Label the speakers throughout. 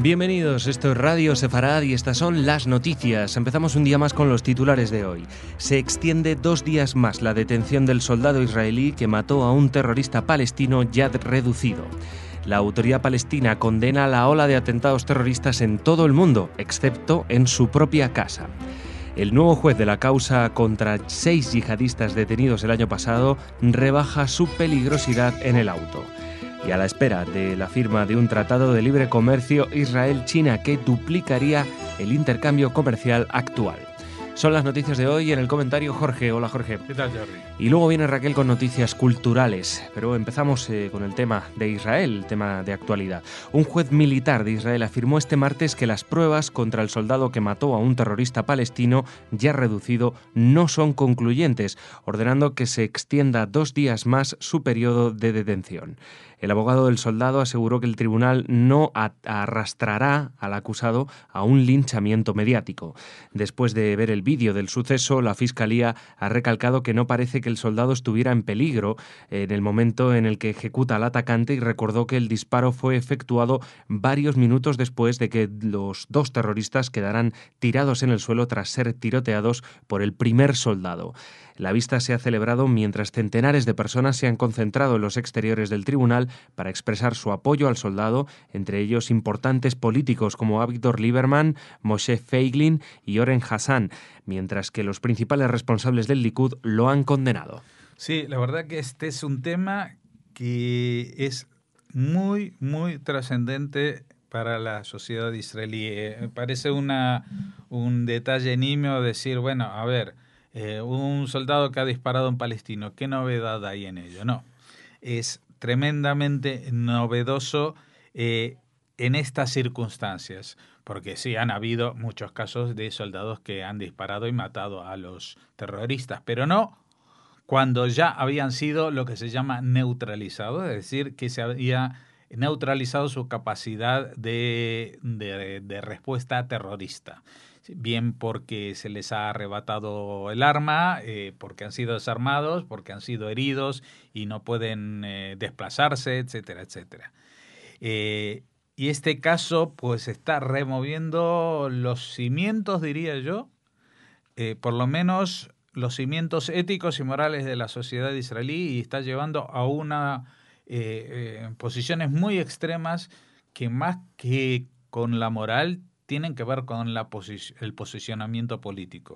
Speaker 1: Bienvenidos, esto es Radio Sefarad y estas son las noticias. Empezamos un día más con los titulares de hoy. Se extiende 2 días más la detención del soldado israelí que mató a un terrorista palestino ya reducido. La autoridad palestina condena la ola de atentados terroristas en todo el mundo, excepto en su propia casa. El nuevo juez de la causa contra 6 yihadistas detenidos el año pasado rebaja su peligrosidad en el auto. Y a la espera de la firma de un tratado de libre comercio Israel-China que duplicaría el intercambio comercial actual. Son las noticias de hoy. En el comentario Jorge. Hola Jorge.
Speaker 2: ¿Qué tal, Jordi?
Speaker 1: Y luego viene Raquel con noticias culturales. Pero empezamos con el tema de Israel, el tema de actualidad. Un juez militar de Israel afirmó este martes que las pruebas contra el soldado que mató a un terrorista palestino ya reducido no son concluyentes, ordenando que se extienda 2 días más su periodo de detención. El abogado del soldado aseguró que el tribunal no arrastrará al acusado a un linchamiento mediático. Después de ver el vídeo del suceso, la Fiscalía ha recalcado que no parece que el soldado estuviera en peligro en el momento en el que ejecuta al atacante y recordó que el disparo fue efectuado varios minutos después de que los 2 terroristas quedaran tirados en el suelo tras ser tiroteados por el primer soldado. La vista se ha celebrado mientras centenares de personas se han concentrado en los exteriores del tribunal para expresar su apoyo al soldado, entre ellos importantes políticos como Avigdor Lieberman, Moshe Feiglin y Oren Hassan, mientras que los principales responsables del Likud lo han condenado.
Speaker 2: Sí, la verdad que este es un tema que es muy, muy trascendente para la sociedad israelí. Me parece un detalle nimio decir, bueno, a ver, un soldado que ha disparado a un palestino, ¿qué novedad hay en ello? No, es tremendamente novedoso en estas circunstancias, porque sí, han habido muchos casos de soldados que han disparado y matado a los terroristas, pero no cuando ya habían sido lo que se llama neutralizados, es decir, que se había neutralizado su capacidad de respuesta terrorista. Bien porque se les ha arrebatado el arma, porque han sido desarmados, porque han sido heridos y no pueden desplazarse, etcétera, etcétera. Y este caso pues está removiendo los cimientos, diría yo, por lo menos los cimientos éticos y morales de la sociedad israelí, y está llevando a una posiciones muy extremas que más que con la moral tienen que ver con el posicionamiento político.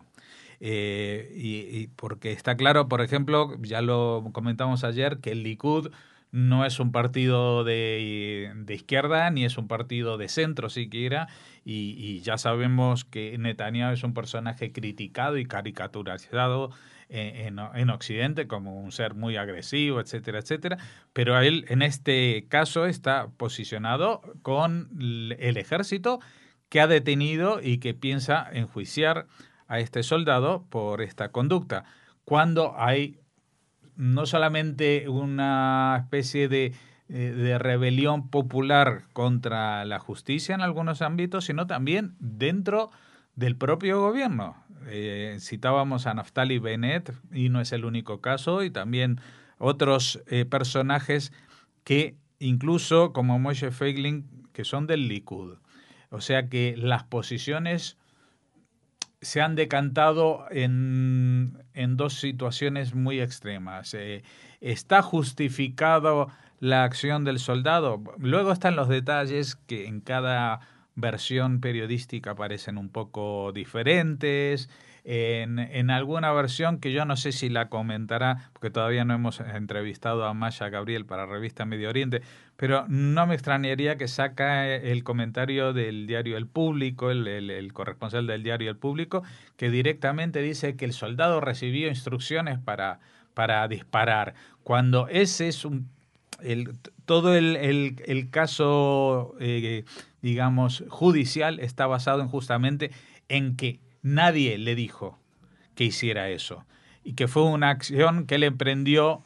Speaker 2: Y porque está claro, por ejemplo, ya lo comentamos ayer, que el Likud no es un partido de izquierda ni es un partido de centro siquiera, y ya sabemos que Netanyahu es un personaje criticado y caricaturizado en Occidente como un ser muy agresivo, etcétera, etcétera, pero él en este caso está posicionado con el ejército, que ha detenido y que piensa enjuiciar a este soldado por esta conducta, cuando hay no solamente una especie de rebelión popular contra la justicia en algunos ámbitos, sino también dentro del propio gobierno. Citábamos a Naftali Bennett, y no es el único caso, y también otros personajes que incluso, como Moshe Feiglin, que son del Likud. O sea que las posiciones se han decantado en 2 situaciones muy extremas. ¿Está justificado la acción del soldado? Luego están los detalles que en cada versión periodística parecen un poco diferentes. En alguna versión que yo no sé si la comentará, porque todavía no hemos entrevistado a Maya Gabriel para Revista Medio Oriente, pero no me extrañaría que saca el comentario del diario El Público, el corresponsal del diario El Público, que directamente dice que el soldado recibió instrucciones para disparar, cuando ese es todo el caso, digamos, judicial está basado justamente en que nadie le dijo que hiciera eso, y que fue una acción que él emprendió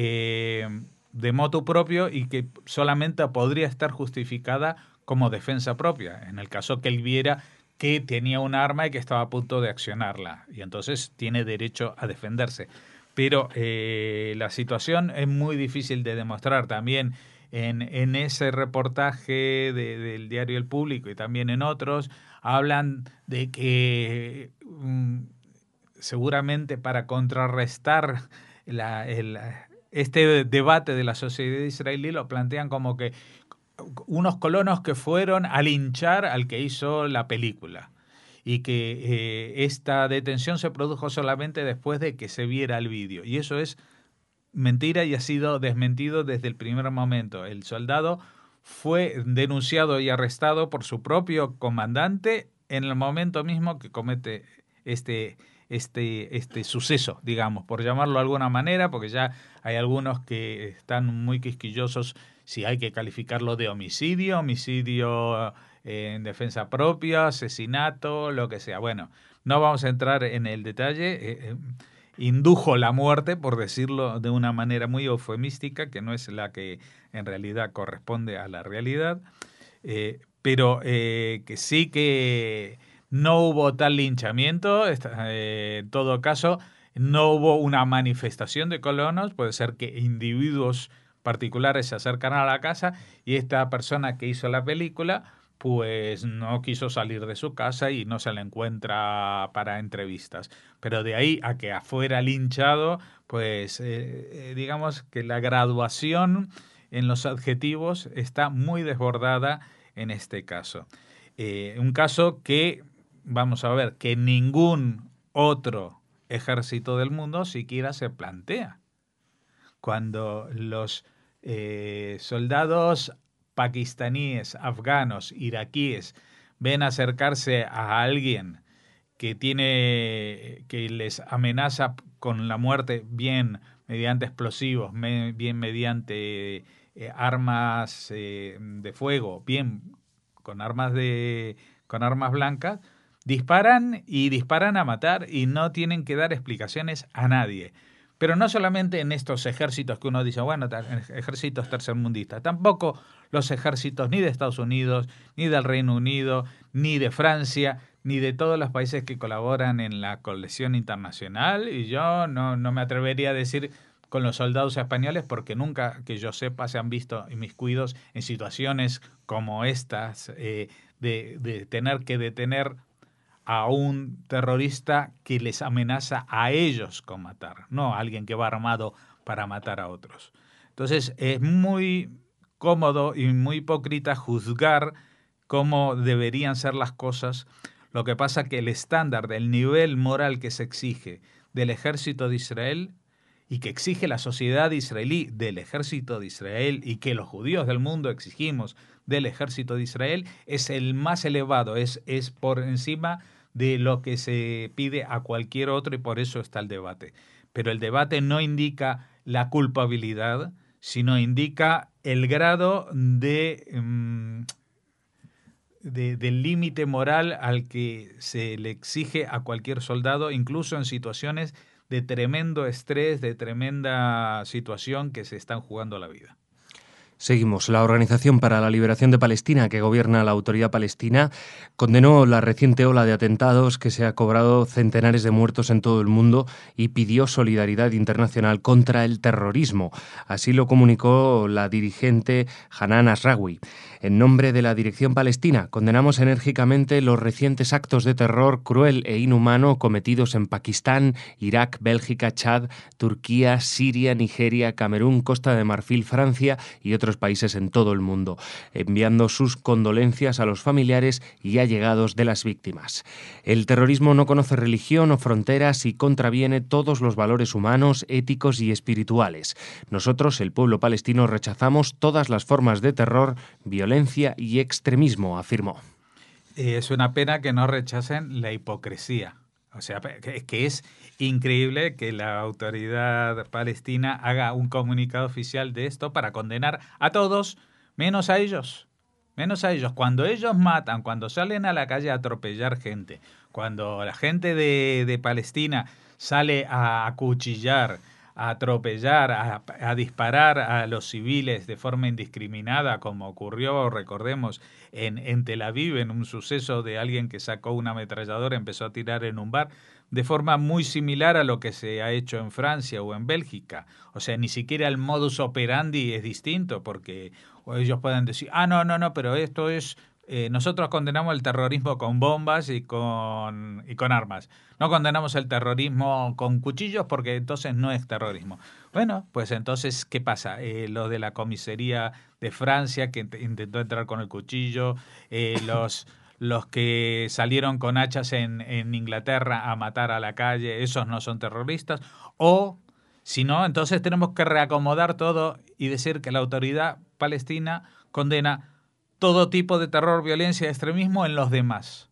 Speaker 2: de motu propio y que solamente podría estar justificada como defensa propia, en el caso que él viera que tenía un arma y que estaba a punto de accionarla, y entonces tiene derecho a defenderse. Pero la situación es muy difícil de demostrar. También En ese reportaje del diario El Público y también en otros, hablan de que seguramente para contrarrestar este debate de la sociedad israelí lo plantean como que unos colonos que fueron a linchar al que hizo la película y que esta detención se produjo solamente después de que se viera el vídeo. Y eso es mentira y ha sido desmentido desde el primer momento. El soldado fue denunciado y arrestado por su propio comandante en el momento mismo que comete este suceso, digamos, por llamarlo de alguna manera, porque ya hay algunos que están muy quisquillosos si hay que calificarlo de homicidio en defensa propia, asesinato, lo que sea. Bueno, no vamos a entrar en el detalle. Indujo la muerte, por decirlo de una manera muy eufemística, que no es la que en realidad corresponde a la realidad, pero que sí que no hubo tal linchamiento, en todo caso no hubo una manifestación de colonos, puede ser que individuos particulares se acercan a la casa y esta persona que hizo la película pues no quiso salir de su casa y no se le encuentra para entrevistas. Pero de ahí a que afuera linchado, pues digamos que la graduación en los adjetivos está muy desbordada en este caso. Un caso que, vamos a ver, que ningún otro ejército del mundo siquiera se plantea. Cuando los soldados pakistaníes, afganos, iraquíes ven acercarse a alguien que les amenaza con la muerte, bien mediante explosivos, bien mediante armas de fuego, bien con armas blancas, disparan a matar y no tienen que dar explicaciones a nadie. Pero no solamente en estos ejércitos que uno dice, bueno, ejércitos tercermundistas, tampoco los ejércitos ni de Estados Unidos, ni del Reino Unido, ni de Francia, ni de todos los países que colaboran en la coalición internacional. Y yo no me atrevería a decir con los soldados españoles porque nunca, que yo sepa, se han visto inmiscuidos en situaciones como estas, de tener que detener a un terrorista que les amenaza a ellos con matar, no a alguien que va armado para matar a otros. Entonces es muy cómodo y muy hipócrita juzgar cómo deberían ser las cosas. Lo que pasa que el estándar del nivel moral que se exige del ejército de Israel y que exige la sociedad israelí del ejército de Israel y que los judíos del mundo exigimos del ejército de Israel es el más elevado, es por encima de lo que se pide a cualquier otro y por eso está el debate. Pero el debate no indica la culpabilidad, sino indica el grado del límite moral al que se le exige a cualquier soldado, incluso en situaciones de tremendo estrés, de tremenda situación que se están jugando la vida.
Speaker 1: Seguimos. La Organización para la Liberación de Palestina, que gobierna la Autoridad Palestina, condenó la reciente ola de atentados que se ha cobrado centenares de muertos en todo el mundo y pidió solidaridad internacional contra el terrorismo. Así lo comunicó la dirigente Hanan Asraoui. En nombre de la Dirección Palestina, condenamos enérgicamente los recientes actos de terror cruel e inhumano cometidos en Pakistán, Irak, Bélgica, Chad, Turquía, Siria, Nigeria, Camerún, Costa de Marfil, Francia y otros países en todo el mundo, enviando sus condolencias a los familiares y allegados de las víctimas. El terrorismo no conoce religión o fronteras y contraviene todos los valores humanos, éticos y espirituales. Nosotros, el pueblo palestino, rechazamos todas las formas de terror, violencia y extremismo, afirmó.
Speaker 2: Es una pena que no rechacen la hipocresía. O sea, que es increíble que la autoridad palestina haga un comunicado oficial de esto para condenar a todos, menos a ellos. Menos a ellos. Cuando ellos matan, cuando salen a la calle a atropellar gente, cuando la gente de Palestina sale a acuchillar, a atropellar, a disparar a los civiles de forma indiscriminada, como ocurrió, recordemos, en Tel Aviv, en un suceso de alguien que sacó una ametralladora y empezó a tirar en un bar, de forma muy similar a lo que se ha hecho en Francia o en Bélgica. O sea, ni siquiera el modus operandi es distinto, porque ellos pueden decir, no, pero esto es... nosotros condenamos el terrorismo con bombas y con armas. No condenamos el terrorismo con cuchillos porque entonces no es terrorismo. Bueno, pues entonces, ¿qué pasa? Los de la comisaría de Francia que intentó entrar con el cuchillo, los que salieron con hachas en Inglaterra a matar a la calle, esos no son terroristas. O, si no, entonces tenemos que reacomodar todo y decir que la autoridad palestina condena todo tipo de terror, violencia y extremismo en los demás.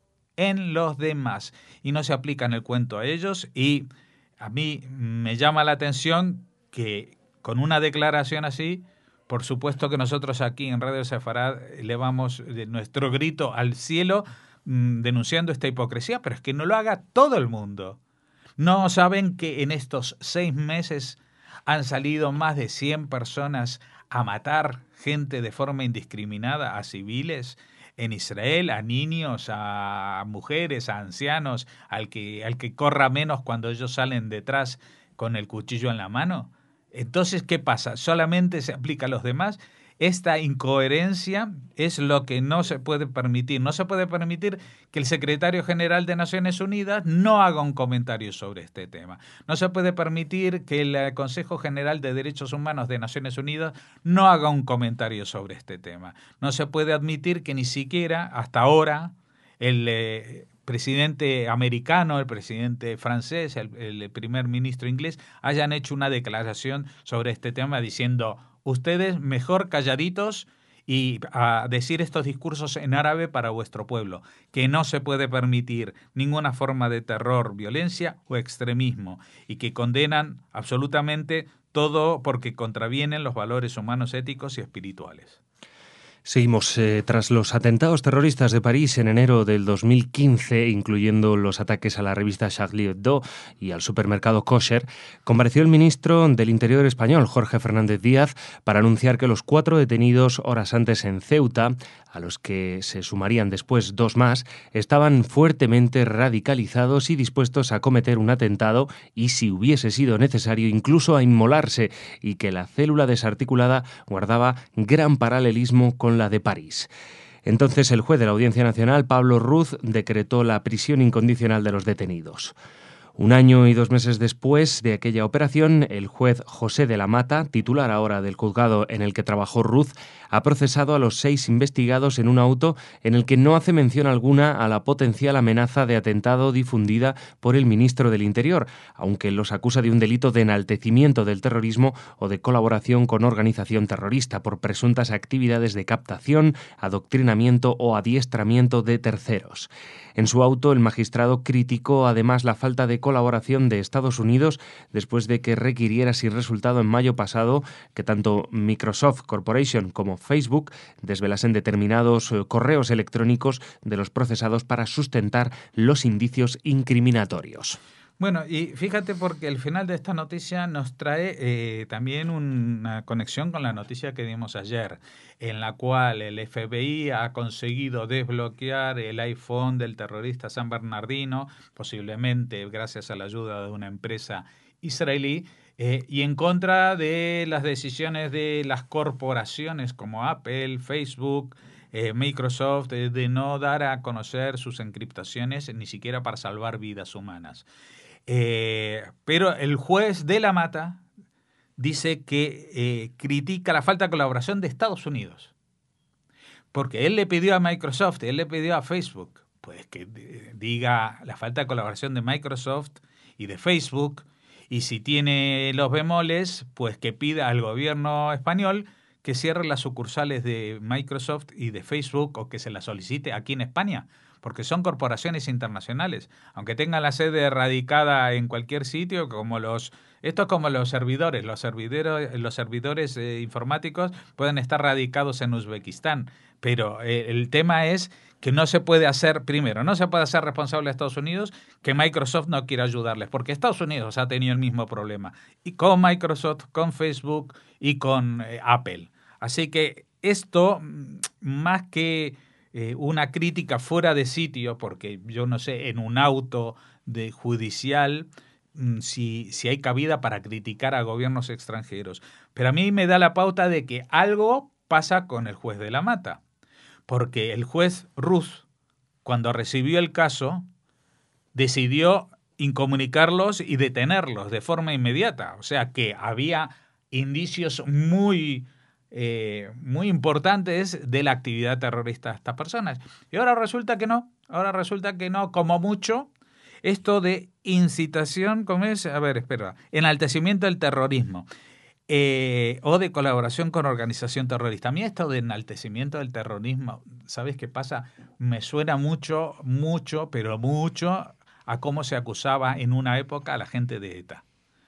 Speaker 2: En los demás. Y no se aplica en el cuento a ellos. Y a mí me llama la atención que con una declaración así, por supuesto que nosotros aquí en Radio Sefarad elevamos nuestro grito al cielo denunciando esta hipocresía, pero es que no lo haga todo el mundo. ¿No saben que en estos 6 meses han salido más de 100 personas a matar gente de forma indiscriminada, a civiles en Israel, a niños, a mujeres, a ancianos, al que corra menos cuando ellos salen detrás con el cuchillo en la mano? Entonces, ¿qué pasa? ¿Solamente se aplica a los demás? Esta incoherencia es lo que no se puede permitir. No se puede permitir que el secretario general de Naciones Unidas no haga un comentario sobre este tema. No se puede permitir que el Consejo General de Derechos Humanos de Naciones Unidas no haga un comentario sobre este tema. No se puede admitir que ni siquiera hasta ahora el presidente americano, el presidente francés, el primer ministro inglés hayan hecho una declaración sobre este tema diciendo: ustedes mejor calladitos y a decir estos discursos en árabe para vuestro pueblo, que no se puede permitir ninguna forma de terror, violencia o extremismo, y que condenan absolutamente todo porque contravienen los valores humanos, éticos y espirituales.
Speaker 1: Seguimos. Tras los atentados terroristas de París en enero del 2015, incluyendo los ataques a la revista Charlie Hebdo y al supermercado Kosher, compareció el ministro del Interior español, Jorge Fernández Díaz, para anunciar que los 4 detenidos horas antes en Ceuta, a los que se sumarían después 2 más, estaban fuertemente radicalizados y dispuestos a cometer un atentado y, si hubiese sido necesario, incluso a inmolarse, y que la célula desarticulada guardaba gran paralelismo con la de París. Entonces el juez de la Audiencia Nacional, Pablo Ruz, decretó la prisión incondicional de los detenidos. 1 año y 2 meses después de aquella operación, el juez José de la Mata, titular ahora del juzgado en el que trabajó Ruz, ha procesado a los 6 investigados en un auto en el que no hace mención alguna a la potencial amenaza de atentado difundida por el ministro del Interior, aunque los acusa de un delito de enaltecimiento del terrorismo o de colaboración con organización terrorista por presuntas actividades de captación, adoctrinamiento o adiestramiento de terceros. En su auto, el magistrado criticó además la falta de colaboración de Estados Unidos después de que requiriera sin resultado en mayo pasado que tanto Microsoft Corporation como Facebook desvelasen determinados correos electrónicos de los procesados para sustentar los indicios incriminatorios.
Speaker 2: Bueno, y fíjate porque el final de esta noticia nos trae también una conexión con la noticia que dimos ayer, en la cual el FBI ha conseguido desbloquear el iPhone del terrorista San Bernardino, posiblemente gracias a la ayuda de una empresa israelí, y en contra de las decisiones de las corporaciones como Apple, Facebook, Microsoft, de no dar a conocer sus encriptaciones ni siquiera para salvar vidas humanas. Pero el juez de la Mata dice que critica la falta de colaboración de Estados Unidos, porque él le pidió a Microsoft, él le pidió a Facebook, pues que diga la falta de colaboración de Microsoft y de Facebook, y si tiene los bemoles, pues que pida al gobierno español que cierre las sucursales de Microsoft y de Facebook, o que se las solicite aquí en España, porque son corporaciones internacionales, aunque tengan la sede radicada en cualquier sitio, esto es como los servidores informáticos pueden estar radicados en Uzbekistán, pero el tema es que no se puede hacer, primero, no se puede hacer responsable a Estados Unidos que Microsoft no quiera ayudarles, porque Estados Unidos ha tenido el mismo problema, y con Microsoft, con Facebook y con Apple. Así que esto, más que una crítica fuera de sitio, porque yo no sé, en un auto de judicial, si hay cabida para criticar a gobiernos extranjeros. Pero a mí me da la pauta de que algo pasa con el juez de la Mata, porque el juez Ruth, cuando recibió el caso, decidió incomunicarlos y detenerlos de forma inmediata. O sea que había indicios muy importantes de la actividad terrorista de estas personas. Y ahora resulta que no, como mucho, esto de incitación, ¿cómo es? A ver, espera, enaltecimiento del terrorismo. O de colaboración con organización terrorista. A mí esto de enaltecimiento del terrorismo, ¿sabes qué pasa? Me suena mucho, pero mucho a cómo se acusaba en una época a la gente de ETA.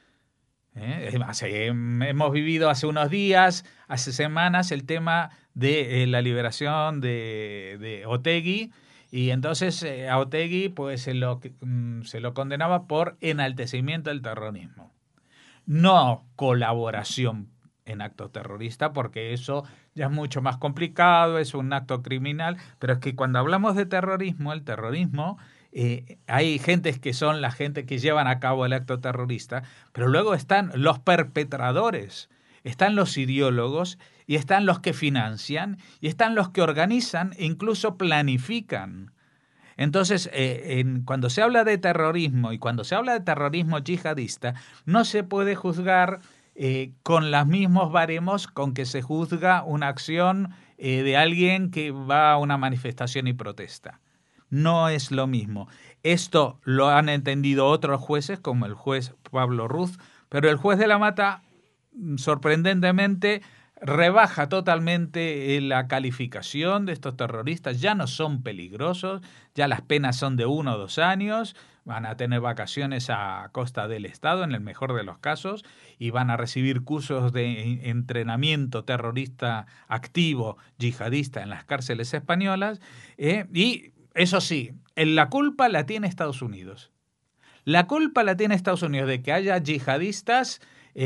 Speaker 2: Hemos vivido hace unos días, hace semanas, el tema de la liberación de Otegi, y entonces a Otegi pues se lo condenaba por enaltecimiento del terrorismo. No colaboración en actos terroristas, porque eso ya es mucho más complicado, es un acto criminal, pero es que cuando hablamos de terrorismo, el terrorismo, hay gentes que son la gente que llevan a cabo el acto terrorista, pero luego están los perpetradores, están los ideólogos y están los que financian y están los que organizan e incluso planifican. Entonces, cuando se habla de terrorismo y cuando se habla de terrorismo yihadista, no se puede juzgar con los mismos baremos con que se juzga una acción de alguien que va a una manifestación y protesta. No es lo mismo. Esto lo han entendido otros jueces, como el juez Pablo Ruz, pero el juez de la Mata, sorprendentemente, rebaja totalmente la calificación de estos terroristas. Ya no son peligrosos, ya las penas son de 1 o 2 años, van a tener vacaciones a costa del Estado en el mejor de los casos y van a recibir cursos de entrenamiento terrorista activo, yihadista en las cárceles españolas, y eso sí, la culpa la tiene Estados Unidos. La culpa la tiene Estados Unidos de que haya yihadistas,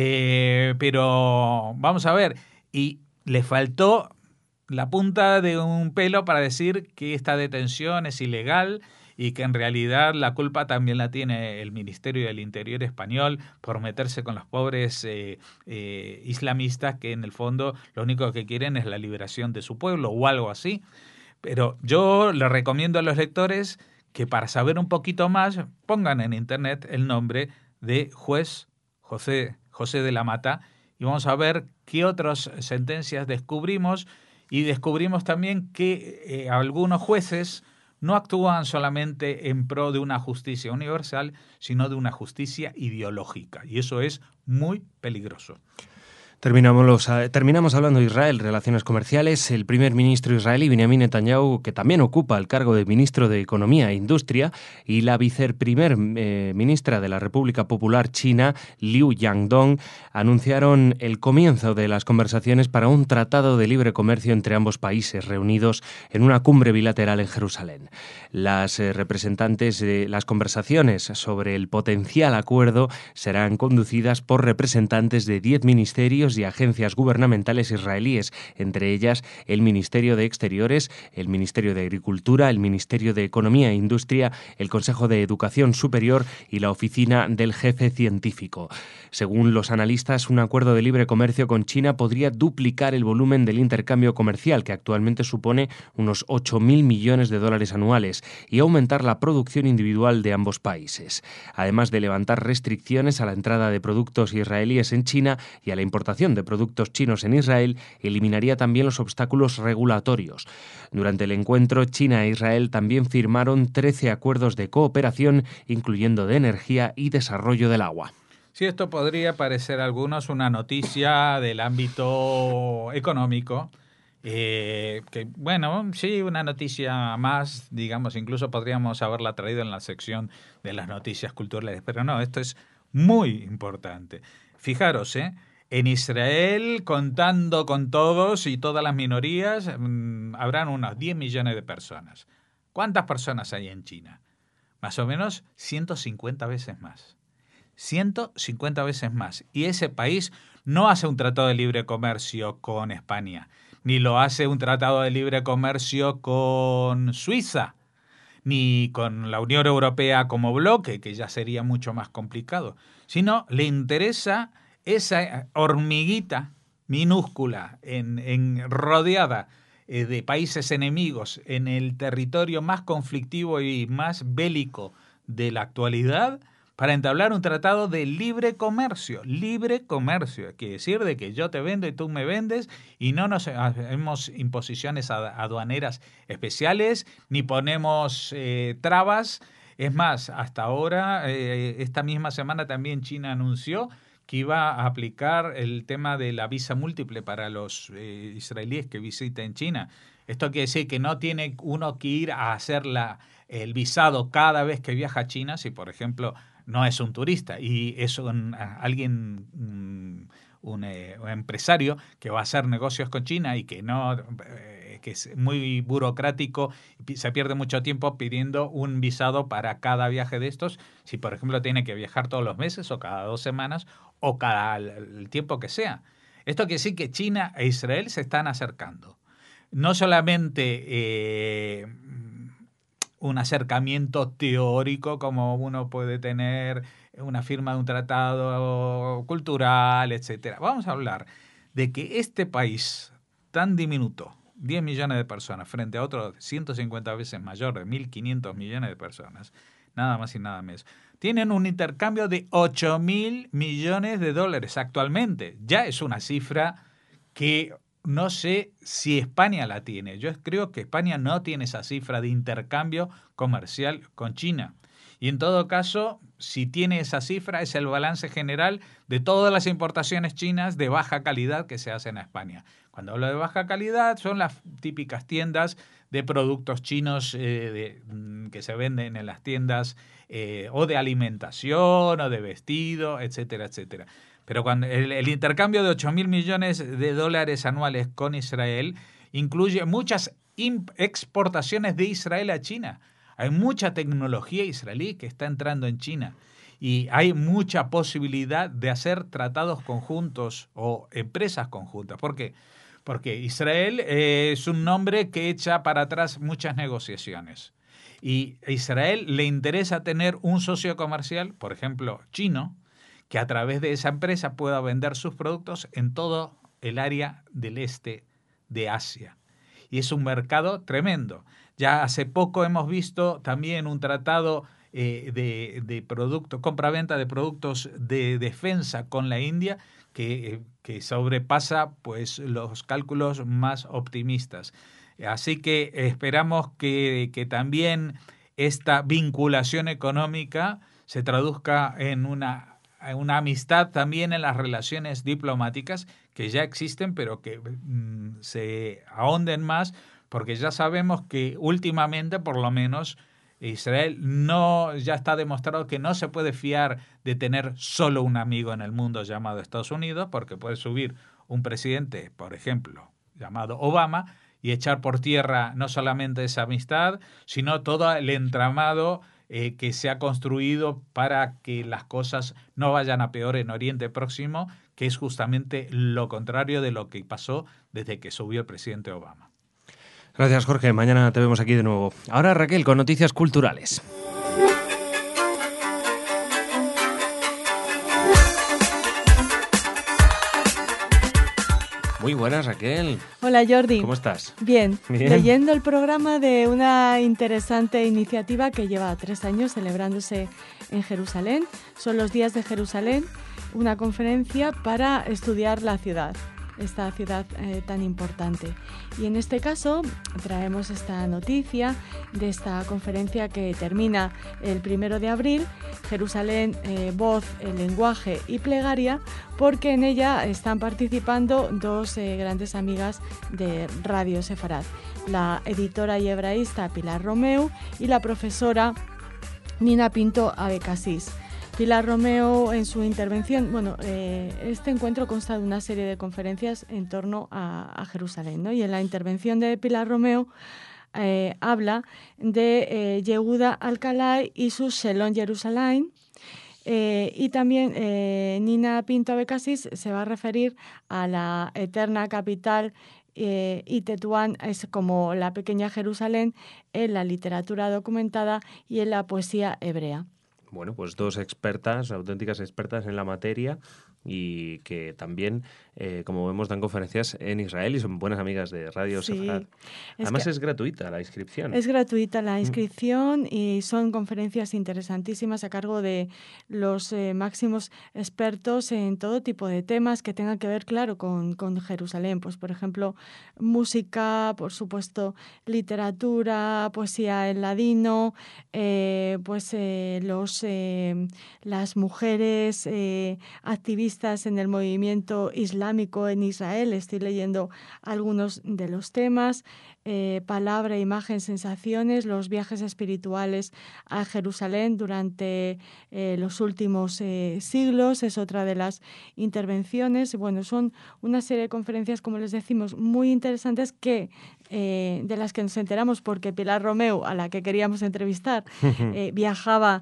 Speaker 2: pero vamos a ver, y le faltó la punta de un pelo para decir que esta detención es ilegal y que en realidad la culpa también la tiene el Ministerio del Interior español por meterse con los pobres islamistas que en el fondo lo único que quieren es la liberación de su pueblo o algo así. Pero yo le recomiendo a los lectores que para saber un poquito más pongan en internet el nombre de juez José de la Mata y vamos a ver qué otras sentencias descubrimos, y descubrimos también que algunos jueces no actúan solamente en pro de una justicia universal, sino de una justicia ideológica, y eso es muy peligroso.
Speaker 1: Terminamos hablando de Israel, relaciones comerciales. El primer ministro israelí, Benjamin Netanyahu, que también ocupa el cargo de ministro de Economía e Industria, y la viceprimer ministra de la República Popular China, Liu Yangdong, anunciaron el comienzo de las conversaciones para un tratado de libre comercio entre ambos países, reunidos en una cumbre bilateral en Jerusalén. Las conversaciones sobre el potencial acuerdo serán conducidas por representantes de 10 ministerios y agencias gubernamentales israelíes, entre ellas el Ministerio de Exteriores, el Ministerio de Agricultura, el Ministerio de Economía e Industria, el Consejo de Educación Superior y la Oficina del Jefe Científico. Según los analistas, un acuerdo de libre comercio con China podría duplicar el volumen del intercambio comercial, que actualmente supone unos 8.000 millones de dólares anuales, y aumentar la producción individual de ambos países, además de levantar restricciones a la entrada de productos israelíes en China y a la importación de productos chinos en Israel. Eliminaría también los obstáculos regulatorios. Durante el encuentro, China e Israel también firmaron 13 acuerdos de cooperación, incluyendo de energía y desarrollo del agua.
Speaker 2: Sí, esto podría parecer a algunos una noticia del ámbito económico, Que bueno, sí, una noticia más, digamos, incluso podríamos haberla traído en la sección de las noticias culturales, pero no, esto es muy importante. Fijaros, en Israel, contando con todos y todas las minorías, habrán unos 10 millones de personas. ¿Cuántas personas hay en China? Más o menos 150 veces más. 150 veces más. Y ese país no hace un tratado de libre comercio con España, ni lo hace un tratado de libre comercio con Suiza, ni con la Unión Europea como bloque, que ya sería mucho más complicado, sino le interesa esa hormiguita minúscula rodeada de países enemigos en el territorio más conflictivo y más bélico de la actualidad, para entablar un tratado de libre comercio. Libre comercio, quiere decir de que yo te vendo y tú me vendes y no nos hacemos imposiciones aduaneras especiales ni ponemos trabas. Es más, hasta ahora, esta misma semana también China anunció que iba a aplicar el tema de la visa múltiple para los israelíes que visiten China. Esto quiere decir que no tiene uno que ir a hacer el visado cada vez que viaja a China, si por ejemplo no es un turista y es un empresario que va a hacer negocios con China y que no que es muy burocrático, se pierde mucho tiempo pidiendo un visado para cada viaje de estos, si por ejemplo tiene que viajar todos los meses o cada 2 semanas o cada el tiempo que sea. Esto quiere decir que China e Israel se están acercando. No solamente un acercamiento teórico como uno puede tener una firma de un tratado cultural, etcétera. Vamos a hablar de que este país tan diminuto, 10 millones de personas, frente a otro 150 veces mayor, de 1.500 millones de personas, nada más y nada menos, tienen un intercambio de 8.000 millones de dólares actualmente. Ya es una cifra que no sé si España la tiene. Yo creo que España no tiene esa cifra de intercambio comercial con China. Y en todo caso, si tiene esa cifra, es el balance general de todas las importaciones chinas de baja calidad que se hacen a España. Cuando hablo de baja calidad, son las típicas tiendas de productos chinos que se venden en las tiendas o de alimentación o de vestido, etcétera, etcétera. Pero cuando el intercambio de 8.000 millones de dólares anuales con Israel incluye muchas exportaciones de Israel a China. Hay mucha tecnología israelí que está entrando en China y hay mucha posibilidad de hacer tratados conjuntos o empresas conjuntas. ¿Por qué? Porque Israel es un nombre que echa para atrás muchas negociaciones. Y a Israel le interesa tener un socio comercial, por ejemplo, chino, que a través de esa empresa pueda vender sus productos en todo el área del este de Asia. Y es un mercado tremendo. Ya hace poco hemos visto también un tratado de productos, compra-venta de productos de defensa con la India que sobrepasa pues los cálculos más optimistas. Así que esperamos que también esta vinculación económica se traduzca en una amistad también en las relaciones diplomáticas que ya existen, pero que se ahonden más, porque ya sabemos que últimamente, por lo menos, Israel ya está demostrado que no se puede fiar de tener solo un amigo en el mundo llamado Estados Unidos, porque puede subir un presidente, por ejemplo, llamado Obama, y echar por tierra no solamente esa amistad, sino todo el entramado que se ha construido para que las cosas no vayan a peor en Oriente Próximo, que es justamente lo contrario de lo que pasó desde que subió el presidente Obama.
Speaker 1: Gracias, Jorge. Mañana te vemos aquí de nuevo. Ahora, Raquel, con noticias culturales. Muy buenas, Raquel.
Speaker 3: Hola, Jordi.
Speaker 1: ¿Cómo estás?
Speaker 3: Bien. Leyendo el programa de una interesante iniciativa que lleva 3 años celebrándose en Jerusalén. Son los Días de Jerusalén, una conferencia para estudiar la ciudad. esta ciudad tan importante. Y en este caso traemos esta noticia de esta conferencia que termina el 1 de abril, Jerusalén, voz, lenguaje y plegaria, porque en ella están participando dos grandes amigas de Radio Sefarad, la editora y hebraísta Pilar Romeu y la profesora Nina Pinto Abecassis. Pilar Romeu, en su intervención, este encuentro consta de una serie de conferencias en torno a Jerusalén, ¿no? Y en la intervención de Pilar Romeu habla de Yehuda Alcalay y su Shelom Jerusalén. Y también Nina Pinto Abecassis se va a referir a la eterna capital y Tetuán es como la pequeña Jerusalén en la literatura documentada y en la poesía hebrea.
Speaker 1: Bueno, pues dos expertas, auténticas expertas en la materia y que también, como vemos, dan conferencias en Israel y son buenas amigas de Radio Sefarad. Además es gratuita la inscripción.
Speaker 3: Es gratuita la inscripción y son conferencias interesantísimas a cargo de los máximos expertos en todo tipo de temas que tengan que ver, claro, con Jerusalén. Pues, por ejemplo, música, por supuesto, literatura, poesía en ladino, las mujeres activistas en el movimiento islámico en Israel. Estoy leyendo algunos de los temas. Palabra, imagen, sensaciones, los viajes espirituales a Jerusalén durante los últimos siglos, es otra de las intervenciones. Bueno, son una serie de conferencias, como les decimos, muy interesantes que de las que nos enteramos porque Pilar Romeu, a la que queríamos entrevistar, viajaba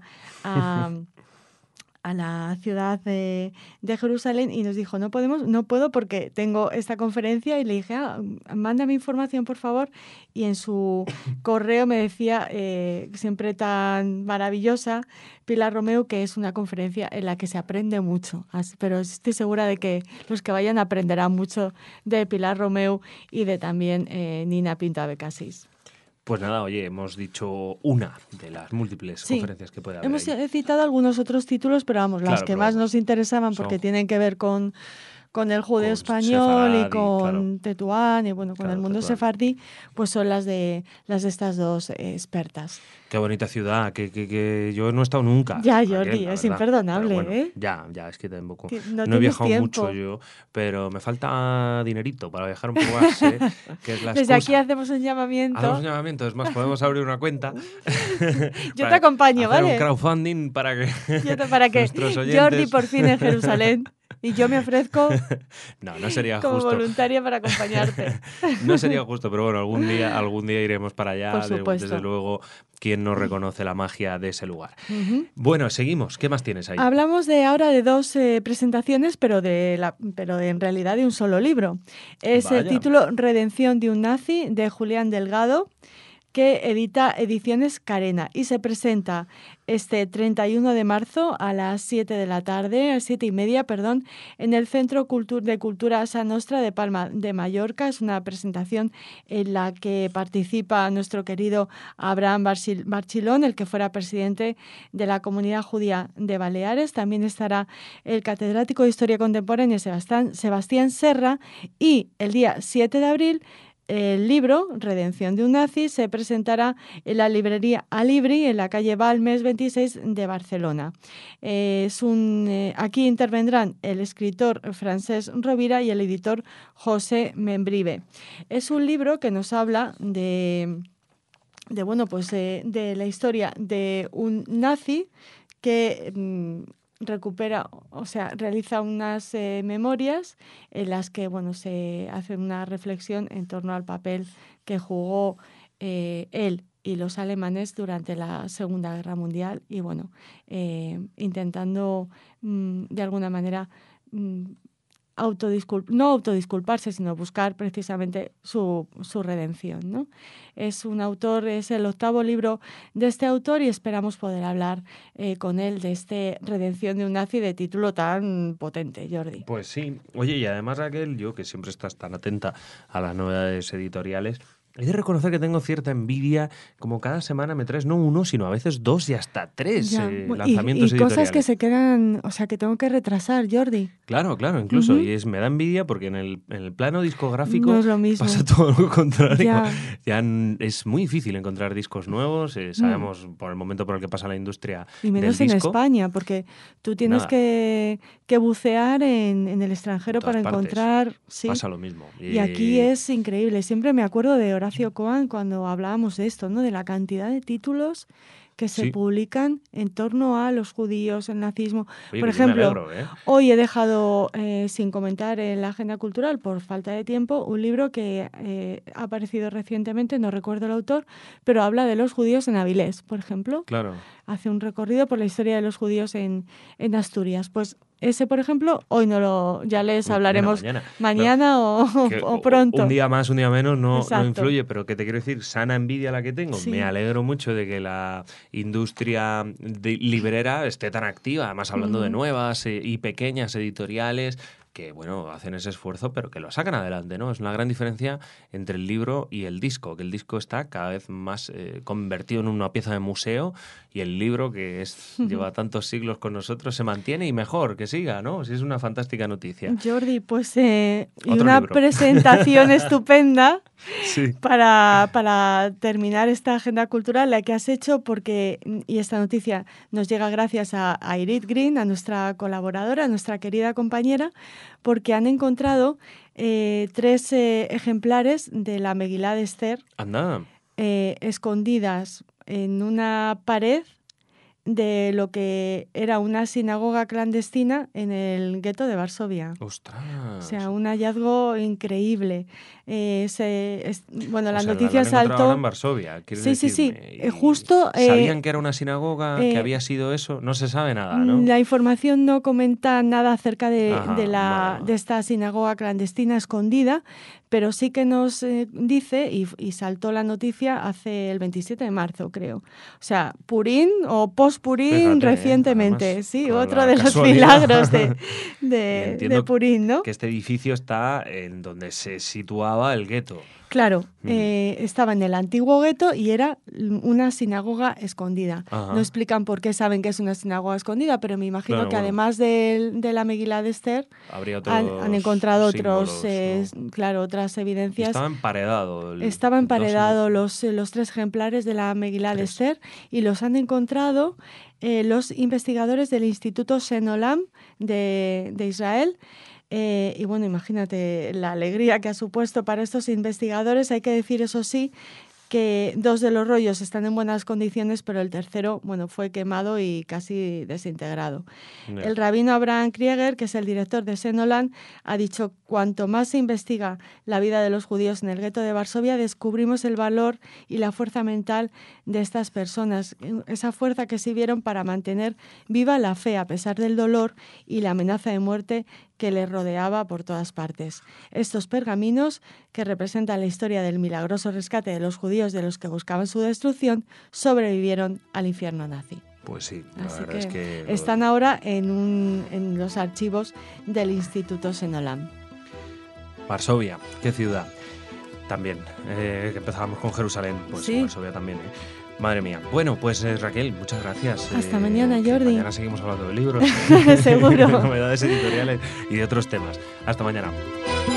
Speaker 3: a la ciudad de Jerusalén y nos dijo, no puedo porque tengo esta conferencia, y le dije, mándame información por favor, y en su correo me decía, siempre tan maravillosa, Pilar Romeu, que es una conferencia en la que se aprende mucho, pero estoy segura de que los que vayan aprenderán mucho de Pilar Romeu y de también Nina Pinto Abecassis.
Speaker 1: Pues nada, oye, hemos dicho una de las múltiples conferencias que puede haber.
Speaker 3: Hemos citado algunos otros títulos, pero vamos, las que más nos interesaban porque tienen que ver con el judeo español y con Tetuán y con el mundo sefardí, pues son las de estas dos expertas.
Speaker 1: Qué bonita ciudad, que yo no he estado nunca.
Speaker 3: Ya, Jordi, es imperdonable, bueno, ¿eh?
Speaker 1: Ya, es que tampoco. No he viajado mucho yo, pero me falta dinerito para viajar un poco más, ¿eh? Que es la
Speaker 3: Desde
Speaker 1: excusa.
Speaker 3: aquí hacemos un llamamiento.
Speaker 1: Hacemos un llamamiento, es más, podemos abrir una cuenta.
Speaker 3: Yo te acompaño,
Speaker 1: hacer
Speaker 3: ¿vale?
Speaker 1: un crowdfunding para que nuestros oyentes...
Speaker 3: Jordi por fin en Jerusalén. Y yo me ofrezco
Speaker 1: no sería
Speaker 3: como
Speaker 1: justo.
Speaker 3: voluntaria para acompañarte.
Speaker 1: No sería justo, pero bueno, algún día iremos para allá.
Speaker 3: Por supuesto.
Speaker 1: Desde luego, ¿quién no reconoce la magia de ese lugar? Bueno, seguimos. ¿Qué más tienes ahí?
Speaker 3: Hablamos ahora de dos presentaciones, pero en realidad de un solo libro. Es el título Redención de un nazi, de Julián Delgado, que edita Ediciones Carena y se presenta este 31 de marzo a las 7:30, en el Centro de Cultura Sa Nostra de Palma de Mallorca. Es una presentación en la que participa nuestro querido Abraham Barchilón, el que fuera presidente de la Comunidad Judía de Baleares. También estará el catedrático de Historia Contemporánea Sebastián Serra, y el día 7 de abril el libro, Redención de un nazi, se presentará en la librería Alibri, en la calle Balmes 26 de Barcelona. Aquí intervendrán el escritor Francesc Rovira y el editor José Membrive. Es un libro que nos habla de la historia de un nazi que realiza unas memorias en las que se hace una reflexión en torno al papel que jugó él y los alemanes durante la Segunda Guerra Mundial y intentando de alguna manera no autodisculparse, sino buscar precisamente su redención, ¿no? Es el 8º libro de este autor y esperamos poder hablar con él de este Redención de un nazi de título tan potente, Jordi.
Speaker 1: Pues sí. Oye, y además, Raquel, yo que siempre estás tan atenta a las novedades editoriales, He de reconocer que tengo cierta envidia, como cada semana me traes no uno, sino a veces 2 y hasta 3 lanzamientos editoriales.
Speaker 3: Y cosas que se quedan, o sea, que tengo que retrasar, Jordi.
Speaker 1: Claro, incluso. Y me da envidia porque en el plano discográfico
Speaker 3: no es lo mismo.
Speaker 1: Pasa todo lo contrario. Ya es muy difícil encontrar discos nuevos, sabemos por el momento por el que pasa la industria
Speaker 3: y menos
Speaker 1: del
Speaker 3: en
Speaker 1: disco.
Speaker 3: España, porque tú tienes que bucear en el extranjero para encontrar... Sí.
Speaker 1: Pasa lo mismo.
Speaker 3: Y aquí es increíble. Siempre me acuerdo de Horacio Cohen cuando hablábamos de esto, ¿no? De la cantidad de títulos que se publican en torno a los judíos, el nazismo.
Speaker 1: Oye,
Speaker 3: por ejemplo,
Speaker 1: me alegro,
Speaker 3: hoy he dejado sin comentar en la agenda cultural, por falta de tiempo, un libro que ha aparecido recientemente, no recuerdo el autor, pero habla de los judíos en Avilés, por ejemplo.
Speaker 1: Claro.
Speaker 3: Hace un recorrido por la historia de los judíos en Asturias. Pues ese, por ejemplo, hoy ya les hablaremos mañana o pronto.
Speaker 1: Un día más, un día menos no influye, pero que te quiero decir, sana envidia la que tengo. Sí. Me alegro mucho de que la industria librera esté tan activa, además hablando de nuevas y pequeñas editoriales que, bueno, hacen ese esfuerzo, pero que lo sacan adelante, ¿no? Es una gran diferencia entre el libro y el disco, que el disco está cada vez más convertido en una pieza de museo y el libro, que lleva tantos siglos con nosotros, se mantiene y mejor, que siga, ¿no? Sí, es una fantástica noticia.
Speaker 3: Jordi, pues y una presentación estupenda para terminar esta agenda cultural, la que has hecho, y esta noticia nos llega gracias a Irit Green, a nuestra colaboradora, a nuestra querida compañera, porque han encontrado 3 ejemplares de la Megilá de Esther escondidas en una pared de lo que era una sinagoga clandestina en el gueto de Varsovia.
Speaker 1: ¡Ostras!
Speaker 3: O sea, un hallazgo increíble. La noticia
Speaker 1: la
Speaker 3: saltó
Speaker 1: en Varsovia.
Speaker 3: Sí. Justo.
Speaker 1: ¿Sabían que era una sinagoga, que había sido eso? No se sabe nada, ¿no?
Speaker 3: La información no comenta nada acerca de esta sinagoga clandestina escondida, pero sí que nos dice, y saltó la noticia hace el 27 de marzo, creo. O sea, Purín o post-Purín recientemente. Además, sí, otro de los milagros de Purín, ¿no?
Speaker 1: Que este edificio está en donde se situaba el gueto.
Speaker 3: Claro, estaba en el antiguo gueto y era una sinagoga escondida.
Speaker 1: Ajá.
Speaker 3: No explican por qué saben que es una sinagoga escondida, pero me imagino que además de la Megilá de Esther han encontrado otros, otras evidencias.
Speaker 1: Estaba emparedado.
Speaker 3: Los 3 ejemplares de la Megilá de Esther y los han encontrado los investigadores del Instituto Senolam de Israel. Y bueno, imagínate la alegría que ha supuesto para estos investigadores. Hay que decir, eso sí, que 2 de los rollos están en buenas condiciones, pero el tercero, fue quemado y casi desintegrado. Yeah. El rabino Abraham Krieger, que es el director de Senolam, ha dicho: cuanto más se investiga la vida de los judíos en el gueto de Varsovia, descubrimos el valor y la fuerza mental de estas personas, esa fuerza que sirvieron para mantener viva la fe a pesar del dolor y la amenaza de muerte que les rodeaba por todas partes. Estos pergaminos, que representan la historia del milagroso rescate de los judíos de los que buscaban su destrucción, sobrevivieron al infierno nazi.
Speaker 1: Pues sí,
Speaker 3: Así que es que están ahora en los archivos del Instituto Senolam.
Speaker 1: Varsovia, qué ciudad. También, que empezábamos con Jerusalén, pues sí. Varsovia también, Madre mía. Bueno, pues Raquel, muchas gracias.
Speaker 3: Hasta mañana, Jordi.
Speaker 1: Mañana seguimos hablando de libros.
Speaker 3: Seguro.
Speaker 1: De novedades editoriales y de otros temas. Hasta mañana.